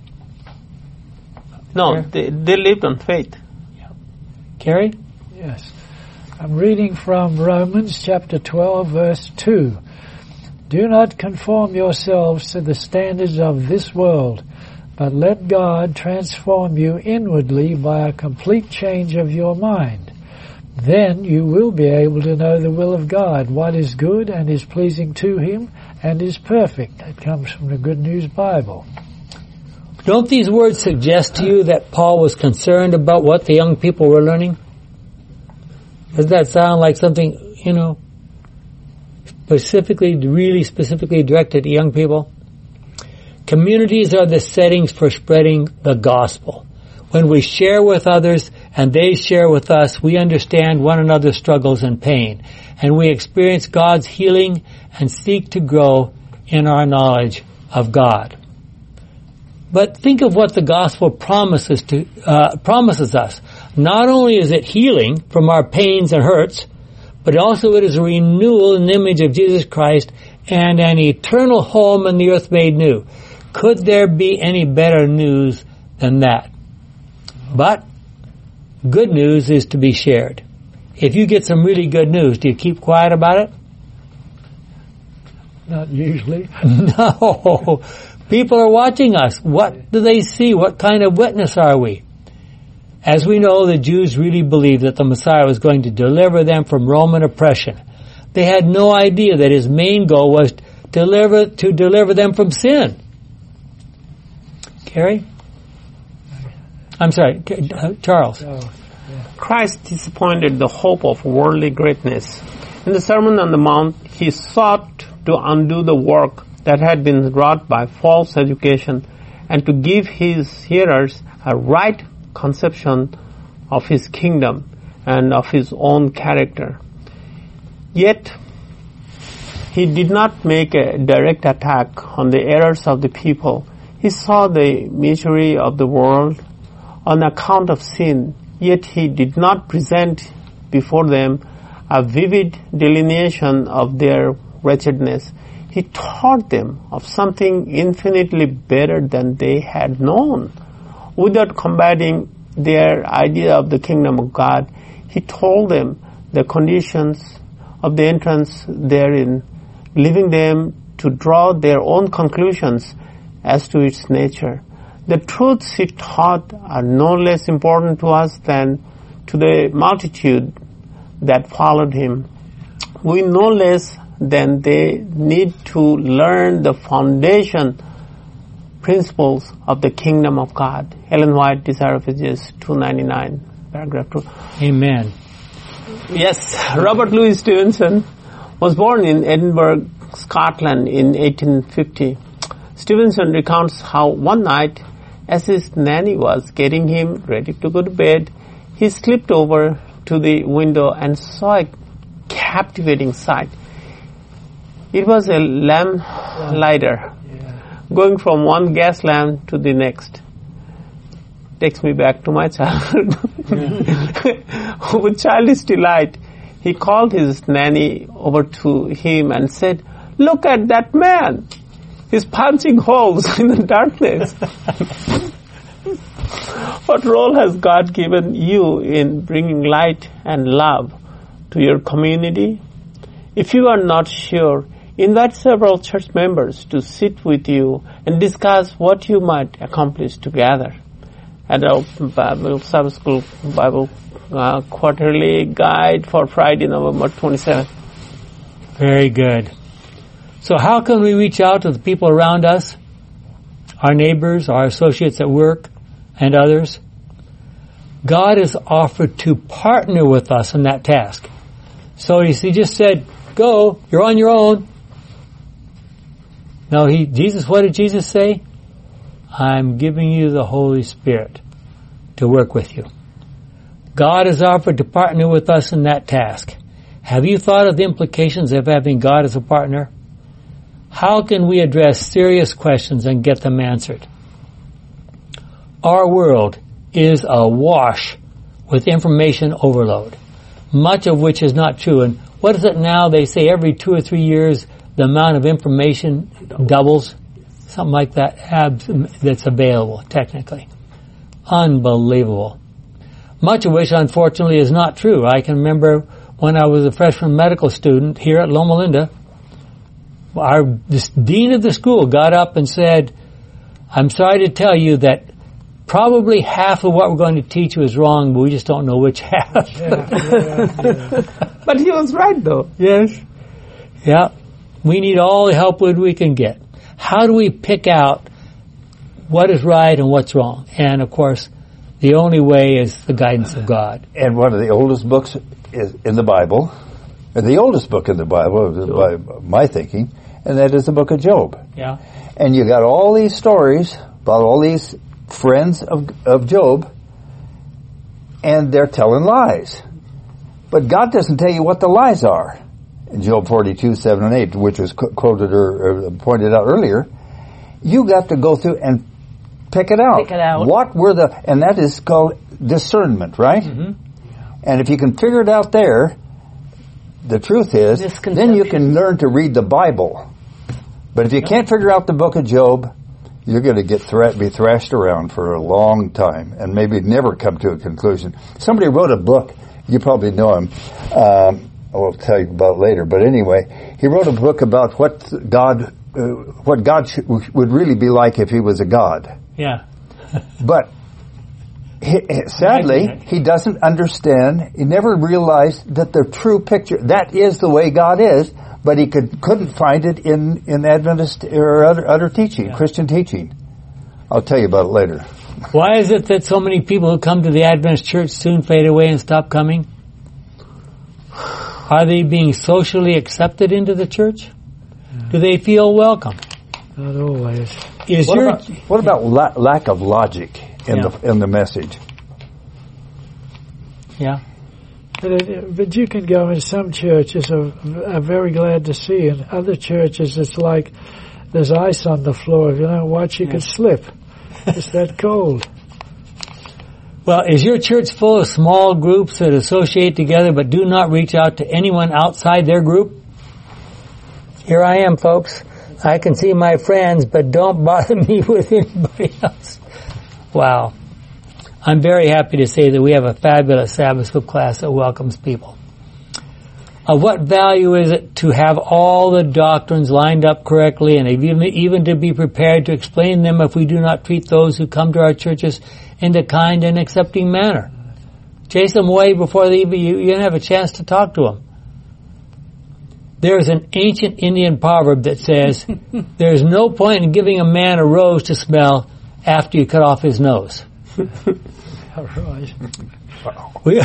No, they, they lived on faith. Yeah. Carrie? Yes. I'm reading from Romans chapter twelve, verse two. Do not conform yourselves to the standards of this world, but let God transform you inwardly by a complete change of your mind. Then you will be able to know the will of God, what is good and is pleasing to Him and is perfect. That comes from the Good News Bible. Don't these words suggest to you that Paul was concerned about what the young people were learning? Does that sound like something, you know, specifically, really specifically directed to young people? Communities are the settings for spreading the gospel. When we share with others and they share with us, we understand one another's struggles and pain, and we experience God's healing and seek to grow in our knowledge of God. But think of what the gospel promises to uh, promises us. Not only is it healing from our pains and hurts, but also it is a renewal in the image of Jesus Christ and an eternal home in the earth made new. Could there be any better news than that? But good news is to be shared. If you get some really good news, do you keep quiet about it? Not usually. No. People are watching us. What do they see? What kind of witness are we? As we know, the Jews really believed that the Messiah was going to deliver them from Roman oppression. They had no idea that His main goal was to deliver, to deliver them from sin. Carrie? I'm sorry, Charles. Oh, yeah. Christ disappointed the hope of worldly greatness. In the Sermon on the Mount, He sought to undo the work that had been wrought by false education and to give His hearers a right conception of His kingdom and of His own character. Yet, He did not make a direct attack on the errors of the people. He saw the misery of the world on account of sin, yet He did not present before them a vivid delineation of their wretchedness. He taught them of something infinitely better than they had known. Without combating their idea of the kingdom of God, He told them the conditions of the entrance therein, leaving them to draw their own conclusions as to its nature. The truths He taught are no less important to us than to the multitude that followed Him. We no less than they need to learn the foundation principles of the kingdom of God. Ellen White, Desire of Ages, two ninety-nine, paragraph two. Amen. Yes, Robert Louis Stevenson was born in Edinburgh, Scotland in eighteen fifty. Stevenson recounts how one night, as his nanny was getting him ready to go to bed, he slipped over to the window and saw a captivating sight. It was a lamp lighter going from one gas lamp to the next. Takes me back to my childhood. Yeah. With childish delight, he called his nanny over to him and said, "Look at that man! He's punching holes in the darkness." What role has God given you in bringing light and love to your community? If you are not sure, invite several church members to sit with you and discuss what you might accomplish together. Adult Bible Sabbath School Bible uh, Quarterly Guide for Friday, November twenty-seventh. Very good. So how can we reach out to the people around us, our neighbors, our associates at work, and others? God has offered to partner with us in that task. So He just said, "Go, you're on your own." No, he, Jesus, what did Jesus say? "I'm giving you the Holy Spirit to work with you." God has offered to partner with us in that task. Have you thought of the implications of having God as a partner? How can we address serious questions and get them answered? Our world is awash with information overload, much of which is not true. And what is it now? They say every two or three years the amount of information doubles, something like that, that's available, technically. Unbelievable. Much of which, unfortunately, is not true. I can remember when I was a freshman medical student here at Loma Linda, our the dean of the school got up and said, I'm sorry to tell you that probably half of what we're going to teach you is wrong, but we just don't know which half. Yeah, yeah, yeah. But he was right, though. Yes. Yeah. We need all the help we can get. How do we pick out what is right and what's wrong? And, of course, the only way is the guidance of God. And one of the oldest books is in the Bible, and the oldest book in the Bible, by my thinking, and that is the book of Job. Yeah. And you got all these stories about all these friends of, of Job, and they're telling lies. But God doesn't tell you what the lies are. In Job forty-two, seven and eight, which was quoted or, or pointed out earlier, you got to go through and pick it out. Pick it out. What were the, and that is called discernment, right? Mm-hmm. And if you can figure it out there, the truth is, then you can learn to read the Bible. But if you can't figure out the book of Job, you're going to get thra- be thrashed around for a long time and maybe never come to a conclusion. Somebody wrote a book, you probably know him, um, I'll tell you about it later, but anyway, he wrote a book about what God, uh, what God sh- would really be like if he was a God. Yeah. But he, sadly, he doesn't understand. He never realized that the true picture, that is the way God is, but he could, couldn't find it in, in Adventist or other, other teaching, yeah. Christian teaching. I'll tell you about it later. Why is it that so many people who come to the Adventist church soon fade away and stop coming? Are they being socially accepted into the church? Do they feel welcome? Not always. Is what your about, what about la- lack of logic in yeah. the in the message? Yeah. But, it, but you can go in some churches are, are very glad to see. In other churches, it's like there's ice on the floor. If you don't watch, you yeah. could slip. It's that cold. Well, is your church full of small groups that associate together but do not reach out to anyone outside their group? Here I am, folks. I can see my friends, but don't bother me with anybody else. Wow. I'm very happy to say that we have a fabulous Sabbath school class that welcomes people. Of what value is it to have all the doctrines lined up correctly and even, even to be prepared to explain them if we do not treat those who come to our churches in a kind and accepting manner? Chase them away before they even, you, you have a chance to talk to them. There is an ancient Indian proverb that says, there is no point in giving a man a rose to smell after you cut off his nose. All right. We,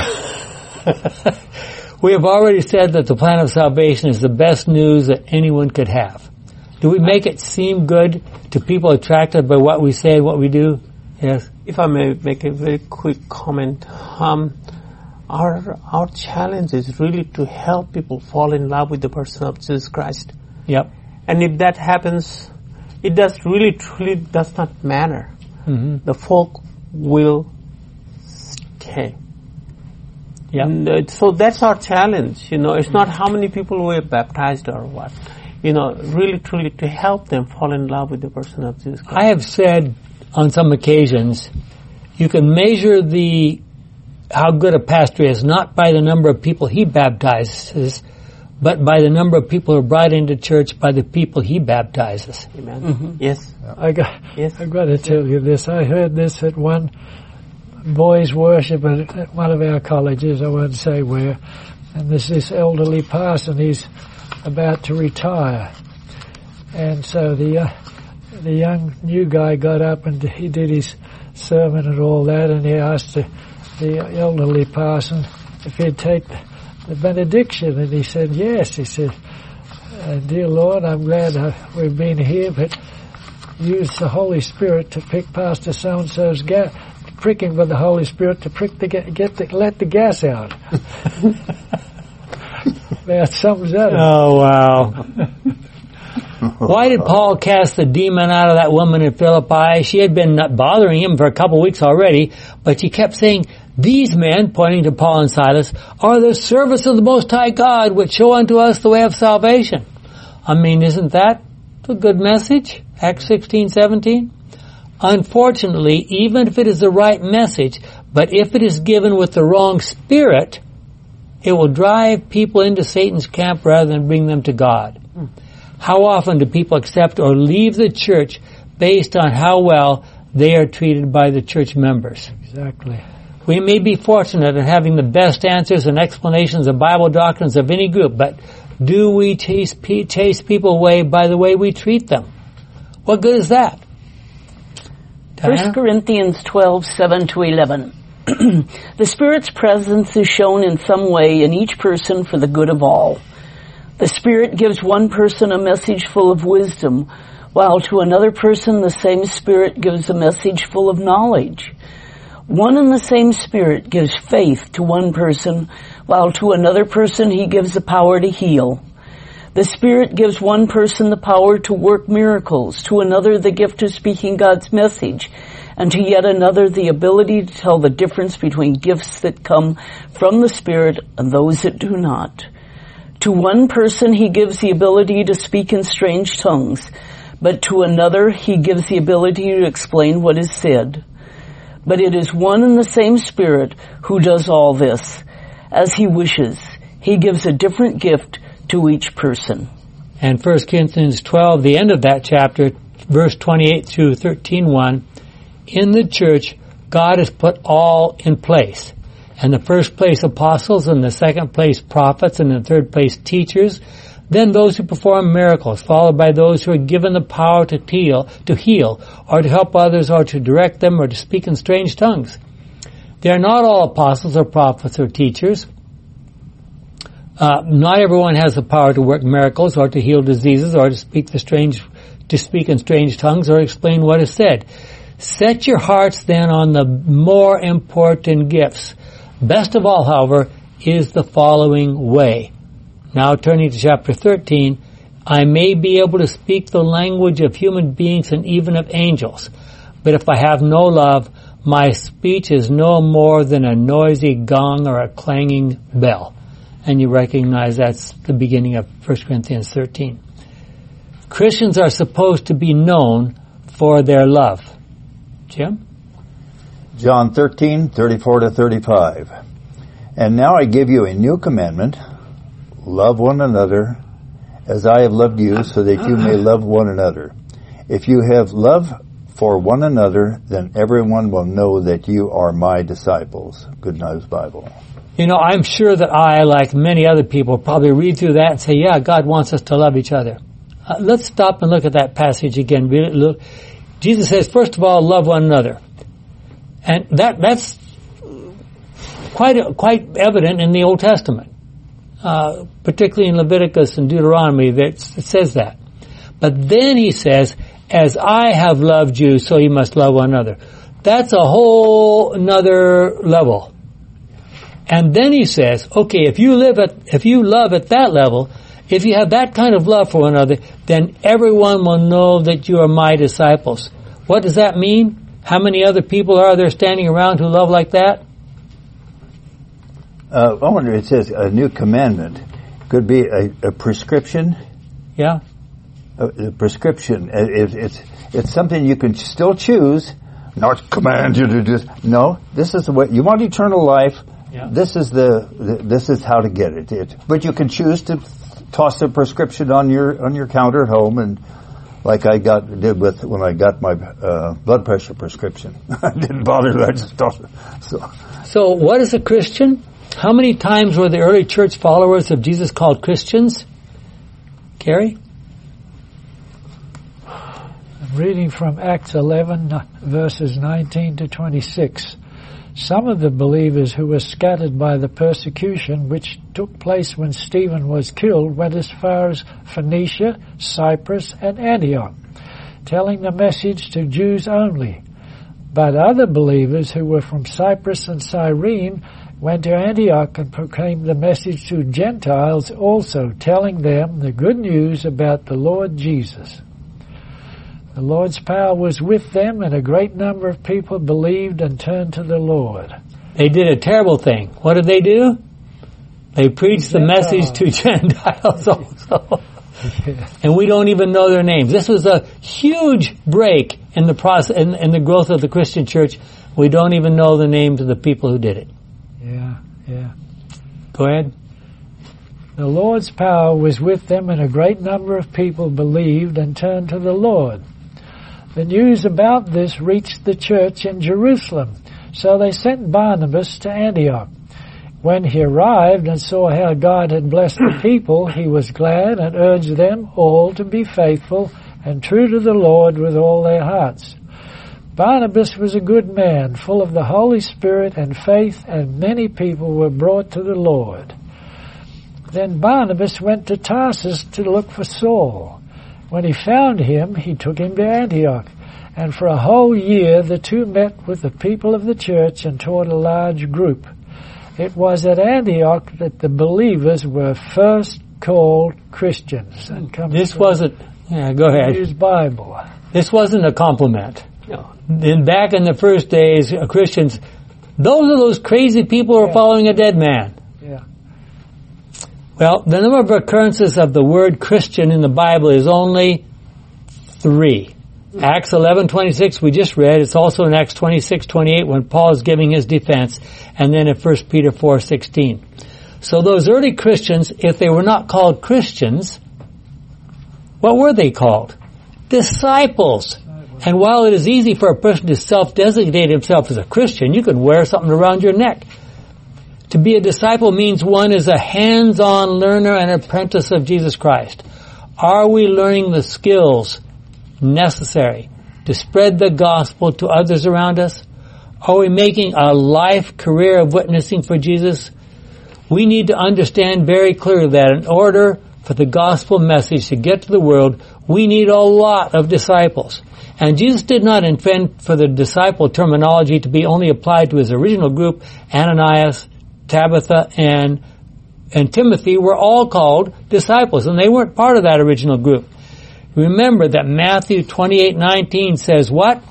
we have already said that the plan of salvation is the best news that anyone could have. Do we make it seem good to people attracted by what we say and what we do? Yes. If I may make a very quick comment, um, our our challenge is really to help people fall in love with the person of Jesus Christ. Yep. And if that happens, it does really truly does not matter. Mm-hmm. The folk will stay. Yeah. And so that's our challenge. You know, it's not how many people were baptized or what. You know, really truly to help them fall in love with the person of Jesus Christ. I have said on some occasions, you can measure the how good a pastor is not by the number of people he baptizes, but by the number of people who are brought into church by the people he baptizes. Amen. Mm-hmm. Yes. I got. Yes. I got to tell you this. I heard this at one boys' worship at, at one of our colleges. I won't say where. And there's this elderly parson. He's about to retire, and so the uh, the young new guy got up and he did his sermon and all that, and he asked the, the elderly parson if he'd take the benediction, and he said yes. He said, uh, "Dear Lord, I'm glad uh, we've been here, but use the Holy Spirit to pick Pastor so and so's gas, prick him with the Holy Spirit to prick the ga- get the, let the gas out." That sums that up. Oh, wow. Why did Paul cast the demon out of that woman in Philippi? She had been bothering him for a couple of weeks already, but she kept saying, "These men," pointing to Paul and Silas, "are the service of the Most High God, which show unto us the way of salvation." I mean, isn't that a good message? Acts sixteen, seventeen. Unfortunately, even if it is the right message, but if it is given with the wrong spirit, it will drive people into Satan's camp rather than bring them to God. How often do people accept or leave the church based on how well they are treated by the church members. Exactly. We may be fortunate in having the best answers and explanations of Bible doctrines of any group, but do we chase, chase people away by the way we treat them? What good is that? First Corinthians twelve, seven to eleven. The Spirit's presence is shown in some way in each person for the good of all. The Spirit gives one person a message full of wisdom, while to another person the same Spirit gives a message full of knowledge. One and the same Spirit gives faith to one person, while to another person he gives the power to heal. The Spirit gives one person the power to work miracles, to another the gift of speaking God's message, and to yet another the ability to tell the difference between gifts that come from the Spirit and those that do not. To one person he gives the ability to speak in strange tongues, but to another he gives the ability to explain what is said. But it is one and the same Spirit who does all this. As he wishes, he gives a different gift to each person. And First Corinthians twelve, the end of that chapter, verse twenty-eight through thirteen one, in the church, God has put all in place. And the first place apostles, and the second place prophets, and the third place teachers, then those who perform miracles, followed by those who are given the power to heal, to heal, or to help others, or to direct them, or to speak in strange tongues. They are not all apostles or prophets or teachers. Uh, not everyone has the power to work miracles, or to heal diseases, or to speak the strange, to speak in strange tongues, or explain what is said. Set your hearts then on the more important gifts. Best of all, however, is the following way. Now turning to chapter thirteen, I may be able to speak the language of human beings and even of angels, but if I have no love, my speech is no more than a noisy gong or a clanging bell. And you recognize that's the beginning of First Corinthians thirteen. Christians are supposed to be known for their love. Jim? John thirteen, thirty-four to thirty-five. And now I give you a new commandment, love one another as I have loved you, so that you may love one another. If you have love for one another, then everyone will know that you are my disciples. Good News Bible. You know, I'm sure that I, like many other people, probably read through that and say, yeah, God wants us to love each other. Uh, let's stop and look at that passage again. Look, Jesus says, first of all, love one another. And that that's quite quite evident in the Old Testament, uh, particularly in Leviticus and Deuteronomy, that it says that. But then he says, as I have loved you, so you must love one another. That's a whole another level. And then he says, okay, if you live at, if you love at that level, if you have that kind of love for one another, then everyone will know that you are my disciples. What does that mean? How many other people are there standing around who love like that? Uh, I wonder, it says a new commandment. Could be a, a prescription. Yeah. A, a prescription. It, it's, it's something you can still choose, not command you to do. No, this is the way, you want eternal life. Yeah. This is the, the this is how to get it. it. But you can choose to toss the prescription on your on your counter at home, and like I got did with when I got my uh, blood pressure prescription, I didn't bother. I just tossed it. So, so what is a Christian? How many times were the early church followers of Jesus called Christians? Carrie? I'm reading from Acts eleven, verses nineteen to twenty-six. Some of the believers who were scattered by the persecution which took place when Stephen was killed went as far as Phoenicia, Cyprus, and Antioch, telling the message to Jews only. But other believers who were from Cyprus and Cyrene went to Antioch and proclaimed the message to Gentiles also, telling them the good news about the Lord Jesus. The Lord's power was with them, and a great number of people believed and turned to the Lord. They did a terrible thing. What did they do? They preached the Gentiles. message to Gentiles also. Yeah. And we don't even know their names. This was a huge break in the process, in, in the growth of the Christian church. We don't even know the names of the people who did it. Yeah, yeah. Go ahead. The Lord's power was with them, and a great number of people believed and turned to the Lord. The news about this reached the church in Jerusalem, so they sent Barnabas to Antioch. When he arrived and saw how God had blessed the people, he was glad and urged them all to be faithful and true to the Lord with all their hearts. Barnabas was a good man, full of the Holy Spirit and faith, and many people were brought to the Lord. Then Barnabas went to Tarsus to look for Saul. When he found him, he took him to Antioch, and for a whole year the two met with the people of the church and taught a large group. It was at Antioch that the believers were first called Christians. And this wasn't, yeah, go ahead. Use Bible. This wasn't a compliment. No. Then back in the first days, uh, Christians, those are those crazy people who are Yeah. following a dead man. Yeah. Well, the number of occurrences of the word Christian in the Bible is only three. Acts eleven twenty-six we just read. It's also in Acts twenty-six twenty-eight when Paul is giving his defense, and then in First Peter four sixteen. So those early Christians, if they were not called Christians, what were they called? Disciples. And while it is easy for a person to self-designate himself as a Christian, you can wear something around your neck. To be a disciple means one is a hands-on learner and apprentice of Jesus Christ. Are we learning the skills necessary to spread the gospel to others around us? Are we making a life career of witnessing for Jesus? We need to understand very clearly that in order for the gospel message to get to the world, we need a lot of disciples. And Jesus did not intend for the disciple terminology to be only applied to his original group. Ananias, Tabitha, and and Timothy were all called disciples, and they weren't part of that original group. Remember that Matthew twenty-eight nineteen says what?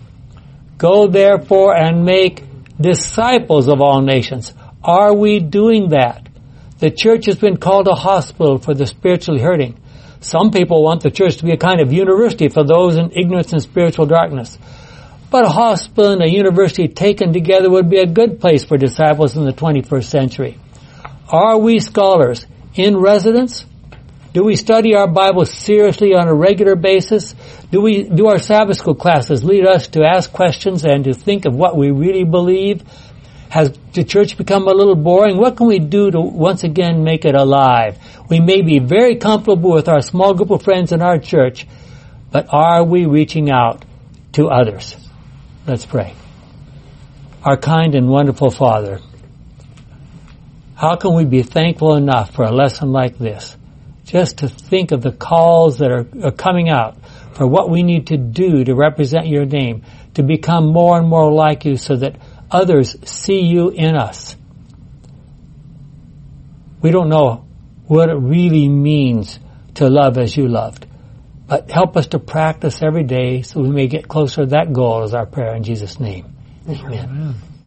Go therefore and make disciples of all nations. Are we doing that? The church has been called a hospital for the spiritually hurting. Some people want the church to be a kind of university for those in ignorance and spiritual darkness. But a hospital and a university taken together would be a good place for disciples in the twenty-first century. Are we scholars in residence? Do we study our Bible seriously on a regular basis? Do we, do our Sabbath school classes lead us to ask questions and to think of what we really believe? Has the church become a little boring? What can we do to once again make it alive? We may be very comfortable with our small group of friends in our church, but are we reaching out to others? Let's pray. Our kind and wonderful Father, how can we be thankful enough for a lesson like this? Just to think of the calls that are, are coming out for what we need to do to represent your name, to become more and more like you so that others see you in us. We don't know what it really means to love as you loved, but help us to practice every day so we may get closer to that goal, is our prayer in Jesus' name. Amen. Amen.